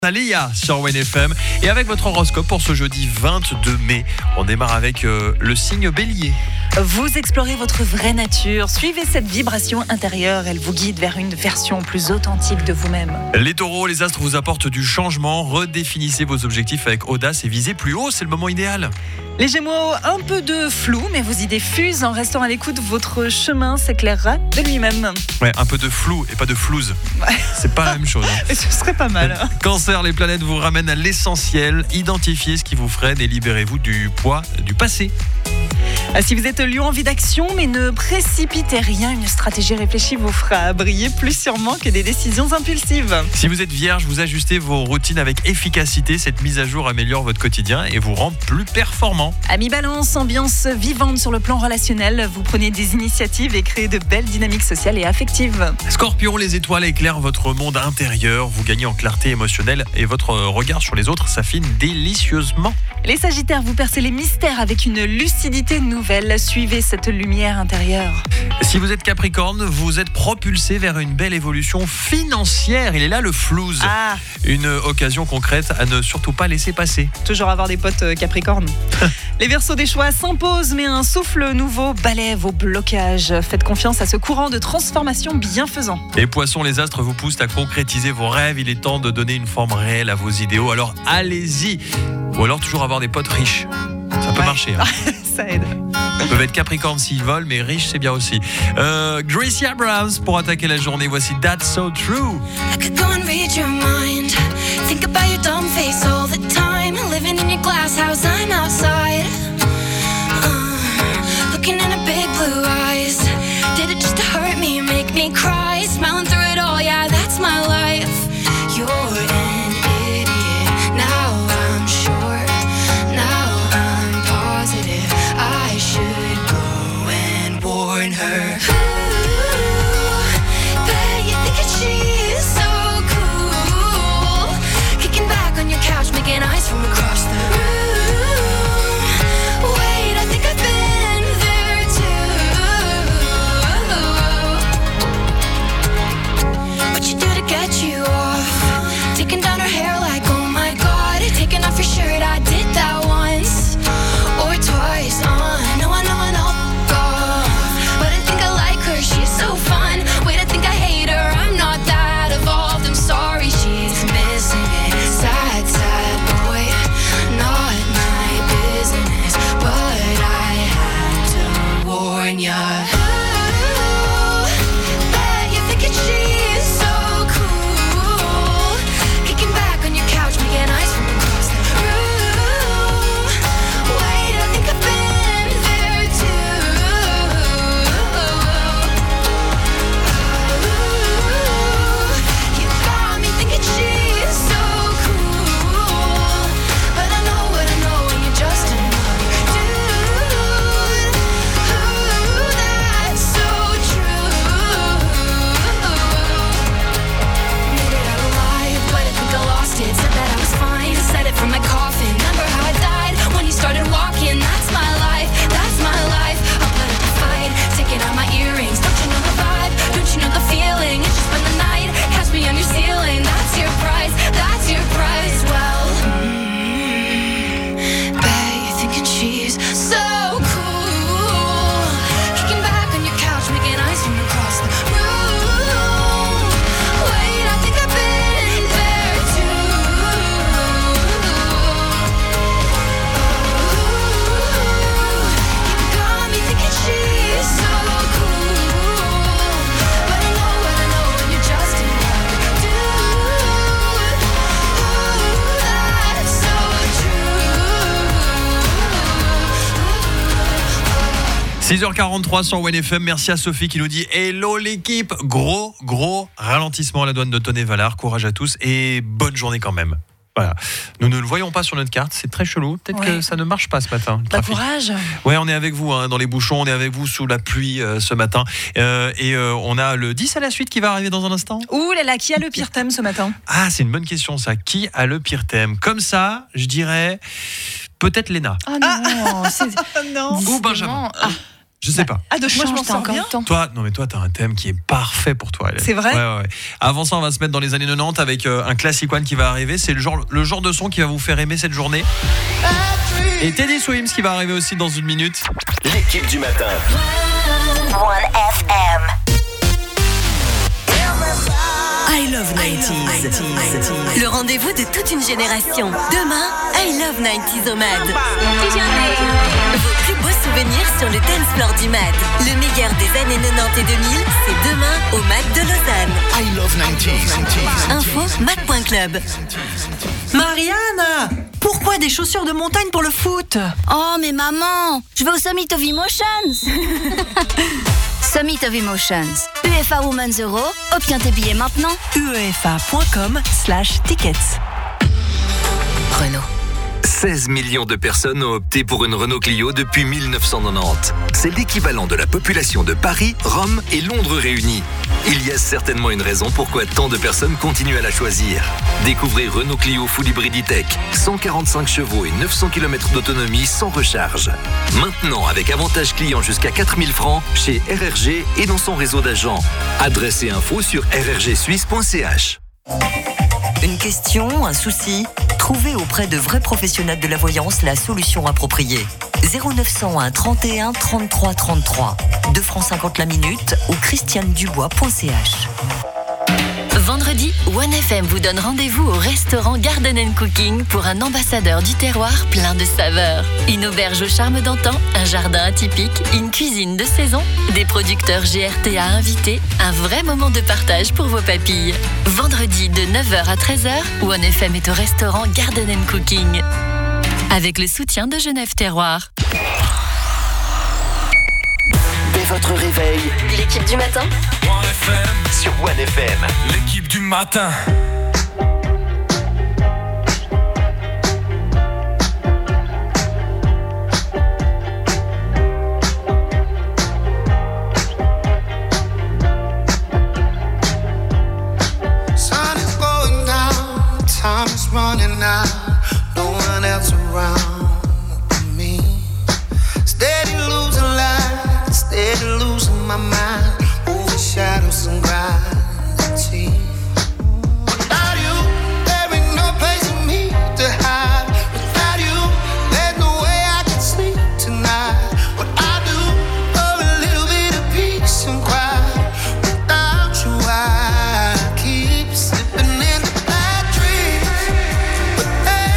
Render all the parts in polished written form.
Aléa sur WNFM et avec votre horoscope pour ce jeudi 22 mai. On démarre avec le signe Bélier. Vous explorez votre vraie nature, suivez cette vibration intérieure, elle vous guide vers une version plus authentique de vous-même. Les taureaux, les astres vous apportent du changement, redéfinissez vos objectifs avec audace et visez plus haut, c'est le moment idéal. Les Gémeaux, un peu de flou, mais vos idées fusent. En restant à l'écoute, votre chemin s'éclairera de lui-même. Ouais, un peu de flou et pas de flouze. Ouais. C'est pas la même chose. Ce serait pas mal. Cancer, les planètes vous ramènent à l'essentiel. Identifiez ce qui vous freine et libérez-vous du poids du passé. Si vous êtes lion, envie d'action, mais ne précipitez rien. Une stratégie réfléchie vous fera briller plus sûrement que des décisions impulsives. Si vous êtes vierge, vous ajustez vos routines avec efficacité. Cette mise à jour améliore votre quotidien et vous rend plus performant. Amis Balance, ambiance vivante sur le plan relationnel. Vous prenez des initiatives et créez de belles dynamiques sociales et affectives. Scorpion, les étoiles éclairent votre monde intérieur. Vous gagnez en clarté émotionnelle et votre regard sur les autres s'affine délicieusement. Les Sagittaires, vous percez les mystères avec une lucidité nouvelle. Suivez cette lumière intérieure. Si vous êtes Capricorne, vous êtes propulsé vers une belle évolution financière. Il est là le flouze. Une occasion concrète à ne surtout pas laisser passer. Toujours avoir des potes Capricorne. Les Verseaux, des choix s'imposent, mais un souffle nouveau balaie vos blocages. Faites confiance à ce courant de transformation bienfaisant. Les Poissons, les astres vous poussent à concrétiser vos rêves. Il est temps de donner une forme réelle à vos idéaux. Alors allez-y. Ou alors toujours avoir des potes riches. Ça peut marcher. Hein. Ça aide. Ils peuvent être Capricorne s'ils volent, mais riches c'est bien aussi. Gracie Abrams pour attaquer la journée. Voici That's So True. I could go and read your mind. Think about your dumb face all the time. Living in your glass house, I'm outside. Looking in her big blue eyes. Did it just to hurt me, make me cry? Smiling through it all, yeah, that's my life. You're an idiot. Now I'm sure. Now I'm positive. I should go and warn her. Ooh, bet you think she's so cool. Kicking back on your couch, making eyes from across the room. Wait, I think I've been there too. What you do to get you off? Taking down her hair like, oh my god. Taking off your shirt, I did that once or twice. I know, but I think I like her, she's so fun. Wait, I think I hate her, I'm not that evolved. I'm sorry, she's missing it. Sad, sad boy, not my business, but I had to warn ya. Ooh, bet you're thinking she's so cool. Kicking back on your couch, making eyes from across the room. Wait, I think I've been there too. You got me thinking she's so cool, but I know what I know, and you're just another dude. Ooh, that's so true. Made it out alive, but I think I lost it. Said that I was fine, said it from my coffin. Remember how I died when you started walking? That's my life, that's my life. I'll put up a fight, taking out my earrings. Don't you know the vibe? Don't you know the feeling? It's just spend the night, catch me on your ceiling. That's your price, that's your price. Well, bet you're thinking she's so cool. Kicking back on your couch, making eyes from across the room. Wait, I think I've been there too. You got me thinking she's so cool, but I know what I know, and you're just another dude. Ooh, that's so true. 6h43 sur WNFM. Merci à Sophie qui nous dit hello l'équipe. Gros ralentissement à la douane de Tonnet-Valard. Courage à tous et bonne journée quand même. Voilà. Nous ne le voyons pas sur notre carte, c'est très chelou. Peut-être que ça ne marche pas ce matin. Le trafic. Courage. Ouais, on est avec vous dans les bouchons, on est avec vous sous la pluie ce matin. On a le 10 à la suite qui va arriver dans un instant. Ouh là là, qui a le pire thème ce matin? Ah, c'est une bonne question ça. Qui a le pire thème? Comme ça, je dirais peut-être Léna. Ah non, ou Benjamin. Je sais pas. Ah, donc moi je m'en sors bien. Toi, t'as un thème qui est parfait pour toi, Hélène. C'est vrai ? Ouais. Avant ça, on va se mettre dans les années 90 avec un classic one qui va arriver. C'est le genre de son qui va vous faire aimer cette journée. Et Teddy Swims qui va arriver aussi dans une minute. L'équipe du matin. 1FM. I Love 90s. Le rendez-vous de toute une génération. Demain, I Love 90s au MAD. Vos plus beaux souvenirs sur le dance floor du MAD. Le meilleur des années 90 et 2000, c'est demain au MAD de Lausanne. I Love 90s. Info MAD.club. Marianne, pourquoi des chaussures de montagne pour le foot ? Oh mais maman, je vais au Summit of Emotions. Summit of Emotions, UEFA Women's Euro, obtiens tes billets maintenant. uefa.com/tickets. Renault. 16 millions de personnes ont opté pour une Renault Clio depuis 1990. C'est l'équivalent de la population de Paris, Rome et Londres réunis. Il y a certainement une raison pourquoi tant de personnes continuent à la choisir. Découvrez Renault Clio Full Hybrid E-Tech, 145 chevaux et 900 km d'autonomie sans recharge. Maintenant avec avantage client jusqu'à 4000 francs chez RRG et dans son réseau d'agents. Adresse et info sur rrgsuisse.ch. Une question, un souci ? Trouvez auprès de vrais professionnels de la voyance la solution appropriée. 0901 31 33 33. 2 francs 50 la minute ou christianedubois.ch. Vendredi, 1FM vous donne rendez-vous au restaurant Garden & Cooking pour un ambassadeur du terroir plein de saveurs. Une auberge au charme d'antan, un jardin atypique, une cuisine de saison, des producteurs GRT à inviter, un vrai moment de partage pour vos papilles. Vendredi de 9h à 13h, 1FM est au restaurant Garden & Cooking. Avec le soutien de Genève Terroir. Dès votre réveil, L'équipe du matin sur 1FM. L'équipe du matin. Sun is going down, time is running out, no one else around me. Steady losing light, steady losing my mind, over shadows and gravity. Without you, there ain't no place for me to hide. Without you, there's no way I can sleep tonight. What I do for a little bit of peace and quiet. Without you, I keep slipping in the bad dreams. But they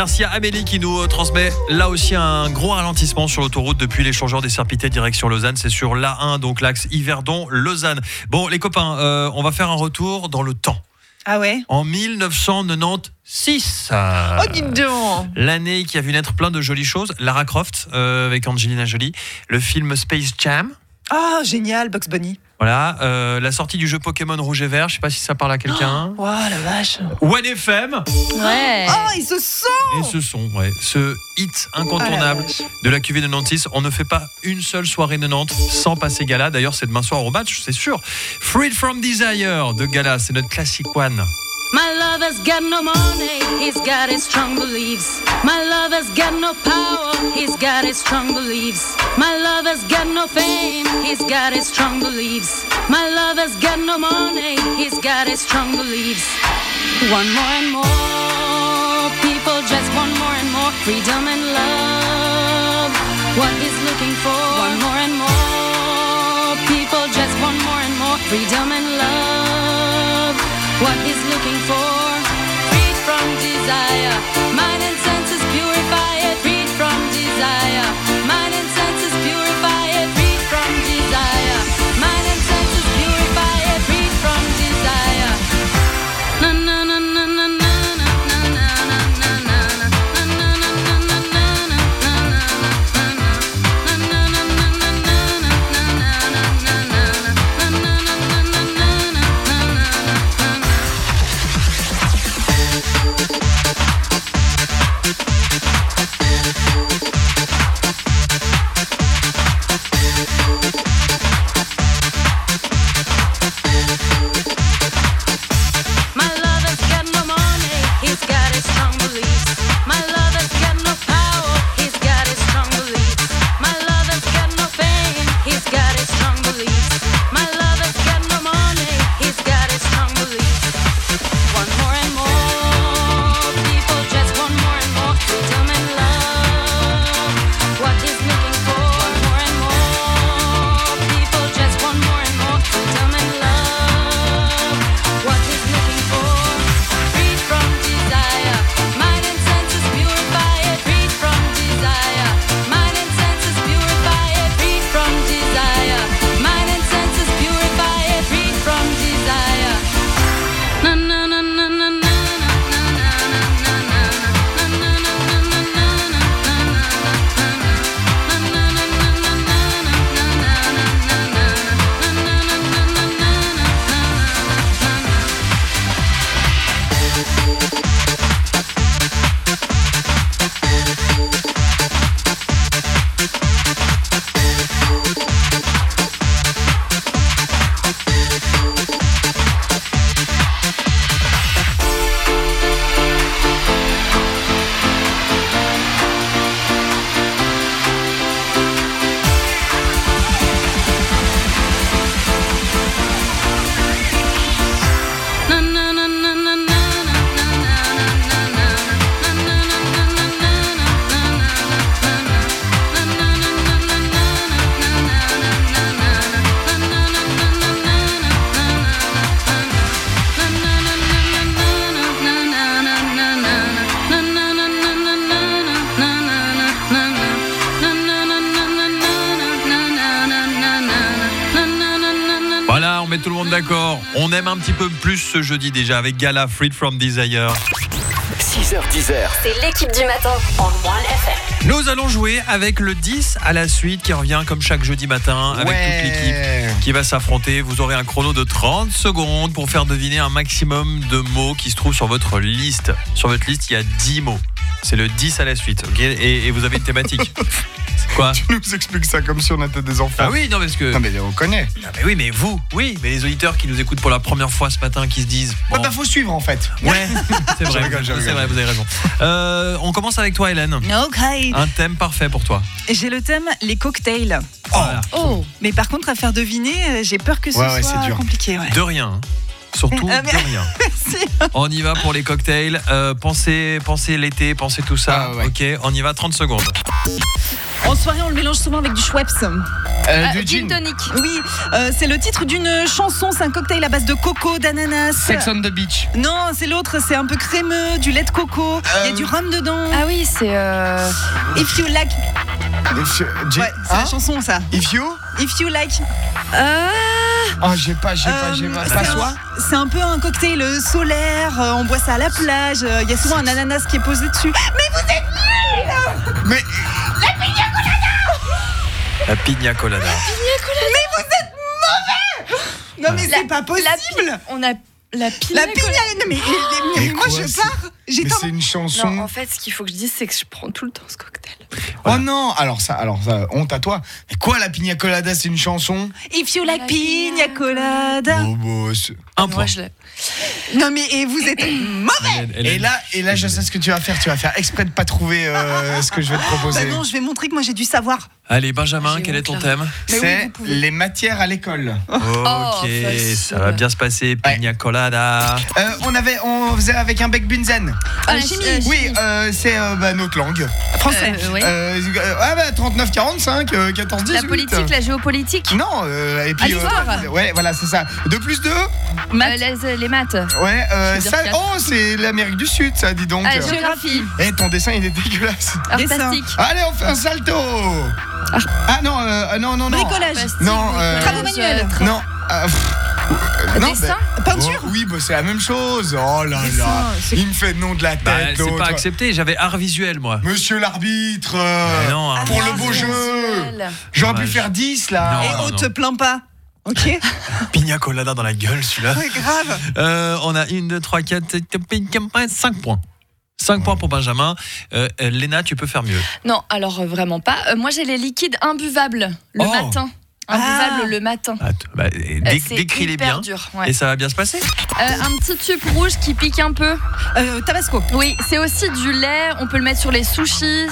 Merci à Amélie qui nous transmet là aussi un gros ralentissement sur l'autoroute depuis l'échangeur des Serpités direction Lausanne. C'est sur l'A1, donc l'axe Yverdon-Lausanne. Bon, les copains, on va faire un retour dans le temps. Ah ouais? En 1996. Oh, dis donc! L'année qui a vu naître plein de jolies choses. Lara Croft avec Angelina Jolie. Le film Space Jam. Ah, génial, Bugs Bunny. Voilà, la sortie du jeu Pokémon Rouge et Vert, je sais pas si ça parle à quelqu'un. Oh, la vache. One FM. Ouais. Oh, ils se sont. Et ce son, ouais, ce hit incontournable de la QV 96. On ne fait pas une seule soirée 90 sans passer Gala. D'ailleurs, c'est demain soir au match, c'est sûr. Freed from Desire de Gala, c'est notre classic one. My love has got no money, he's got his strong beliefs. My love has got no power, he's got his strong beliefs. My love has got no fame, he's got his strong beliefs. My love has got no money, he's got his strong beliefs. One more and more, people just want more and more freedom and love. What he's looking for, one more and more, people just want more and more freedom and love. What he's looking for, freed from desire, mind and senses purify it, freed from desire, mind and senses purify it, freed from desire, mind and senses purify it, freed from desire. Na na na na na na na na na na. met tout le monde d'accord. On aime un petit peu plus ce jeudi déjà avec Gala, Freed from Desire. 6h-10h. C'est l'équipe du matin en One FM. Nous allons jouer avec le 10 à la suite qui revient comme chaque jeudi matin avec toute l'équipe qui va s'affronter. Vous aurez un chrono de 30 secondes pour faire deviner un maximum de mots qui se trouvent sur votre liste. Sur votre liste, il y a 10 mots. C'est le 10 à la suite, ok ? Et vous avez une thématique. Quoi ? Tu nous expliques ça comme si on était des enfants. Ah oui, non, parce que. Non, mais on connaît. Ah, mais oui, mais vous, oui. Mais les auditeurs qui nous écoutent pour la première fois ce matin, qui se disent. Bon, ouais, bah, faut suivre en fait. Ouais, c'est vrai. Je rigole. C'est vrai, vous avez raison. On commence avec toi, Hélène. Ok. Un thème parfait pour toi. J'ai le thème les cocktails. Oh. Mais par contre, à faire deviner, j'ai peur que ce soit c'est dur. compliqué. Ouais. De rien. Hein. Surtout de rien. Merci. On y va pour les cocktails. Pensez l'été, pensez tout ça. Ah ouais. Ok, on y va, 30 secondes. En soirée, on le mélange souvent avec du Schweppes. Du Gin gin. tonic. Oui, c'est le titre d'une chanson. C'est un cocktail à base de coco, d'ananas. Sex on the beach. Non, c'est l'autre. C'est un peu crémeux, du lait de coco. Il y a du rhum dedans. Ah oui, c'est. If you like. Gin. Ouais, c'est la chanson ça. If you. Like. Oh, j'ai pas. Passoire. C'est un peu un cocktail solaire. On boit ça à la plage. Il y a souvent un ananas qui est posé dessus. Mais vous êtes nuls. Mais La pina colada. Mais vous êtes mauvais. Non mais c'est pas possible. On a la pina. La pina. Non mais moi quoi, je pars. Mais c'est une chanson. Non, en fait, ce qu'il faut que je dise, c'est que je prends tout le temps ce cocktail. Oh non, alors ça, honte à toi. Mais quoi, la pina colada, c'est une chanson? If you like pina colada. Oh, Un point. Moi, je l'ai. Non mais et vous êtes mauvais. Et là, je sais ce que tu vas faire. Tu vas faire exprès de pas trouver ce que je vais te proposer. Bah non, je vais montrer que moi j'ai du savoir. Allez, Benjamin, quel est ton thème? C'est les matières à l'école. Ok, ça va bien se passer. Pina colada. On faisait avec un bec bunzen. Ah, la chimie. Oui, c'est notre langue. Français. Oui. 39-45, 14-18. La politique, la géopolitique. Non, et puis. l'histoire. Ouais, voilà, c'est ça. 2 plus 2. Les maths. Ouais, Je veux ça. dire Oh, c'est l'Amérique du Sud, ça, dis donc. Géographie. Eh, ton dessin, il est dégueulasse. Art plastique. Allez, on fait un salto. Ah non. Bricolage. Non, Travaux manuels. Non. Dessin. Peinture. Oui, bah c'est la même chose. Oh là Dessin, là. c'est- Il me fait nom de la tête. Bah, c'est l'autre. pas accepté, j'avais art visuel moi. Monsieur l'arbitre. non, art pour le visuel. beau jeu. J'aurais pu Dommage. faire 10 là. Non. Et on te plaint pas. Ok. Pina colada dans la gueule celui-là. Ouais, grave. On a 1, 2, 3, 4, 5 points. 5 points pour Benjamin. Léna, tu peux faire mieux. Non, alors vraiment pas. Moi, j'ai les liquides imbuvables le Oh. matin. Imbuvables le matin. C'est décris-les hyper bien. dur, ouais. Et ça va bien se passer. Un petit tube rouge qui pique un peu. Tabasco. Oui, c'est aussi du lait. On peut le mettre sur les sushis.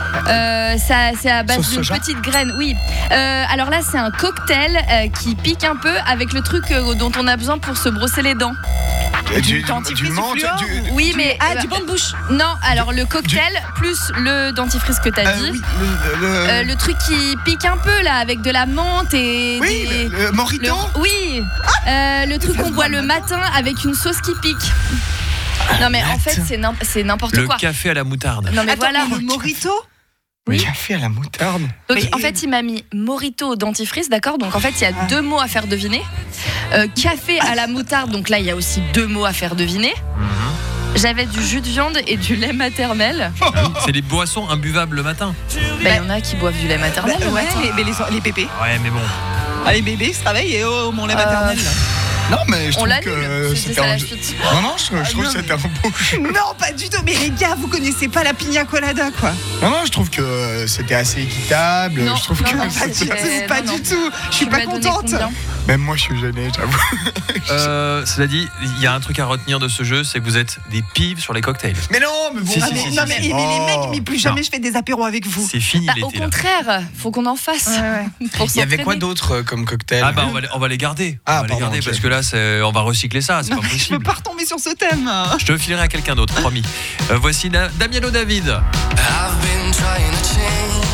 C'est à base Sauce d'une soja. petite graine. Oui. Alors là, c'est un cocktail qui pique un peu avec le truc dont on a besoin pour se brosser les dents. Du dentifrice menthe, fluor. Oui, mais Du banc de bouche. non. Alors le cocktail plus le dentifrice que t'as dit. oui, Le truc qui pique un peu là, avec de la menthe et oui, des... le Morito. Oui, le truc qu'on boit le matin avec une sauce qui pique. Non mais en fait c'est n'importe Le quoi. café à la moutarde. Non mais Attends, voilà. mais le Morito. Oui. Café à la moutarde. Donc Mais- en fait il m'a mis Morito au dentifrice, d'accord. Donc en fait il y a 2 mots à faire deviner. Café à la moutarde, donc là il y a aussi 2 mots à faire deviner. J'avais du jus de viande et du lait maternel. Ah oui, c'est les boissons imbuvables le matin. Bah, il y en a qui boivent du lait maternel le ouais, matin. mais les bébés. Ouais, mais bon. Ah, les bébés se travaillent et mon lait maternel. Non, mais je On trouve l'annule, que c'est c'était ça la un. chute. Non, je trouve que c'était un beau jeu. Non, pas du tout. Mais les gars, vous connaissez pas la pina colada, quoi. Non, je trouve que c'était assez équitable. Non, je trouve non, que non, Pas du c'était- tout, pas non. du tout. Je suis Tu pas m'as donné contente. combien Même moi, je suis gêné, j'avoue. Cela dit, il y a un truc à retenir de ce jeu, c'est que vous êtes des pives sur les cocktails. Mais non, mais bon. Si, Ah, si, mais, si, non, si, mais, si. mais les mecs, mais plus jamais Non. je fais des apéros avec vous. C'est fini Bah, au l'été là. contraire, faut qu'on en fasse. Pour Il y avait quoi s'entraîner. d'autre comme cocktail? Ah bah on va les garder. Ah, on va les pardon, garder ok. parce que là on va recycler ça, c'est Non, pas mais je possible. peux pas retomber sur ce thème. Je te filerai à quelqu'un d'autre, promis. Voici Damiano David. I've been trying to change.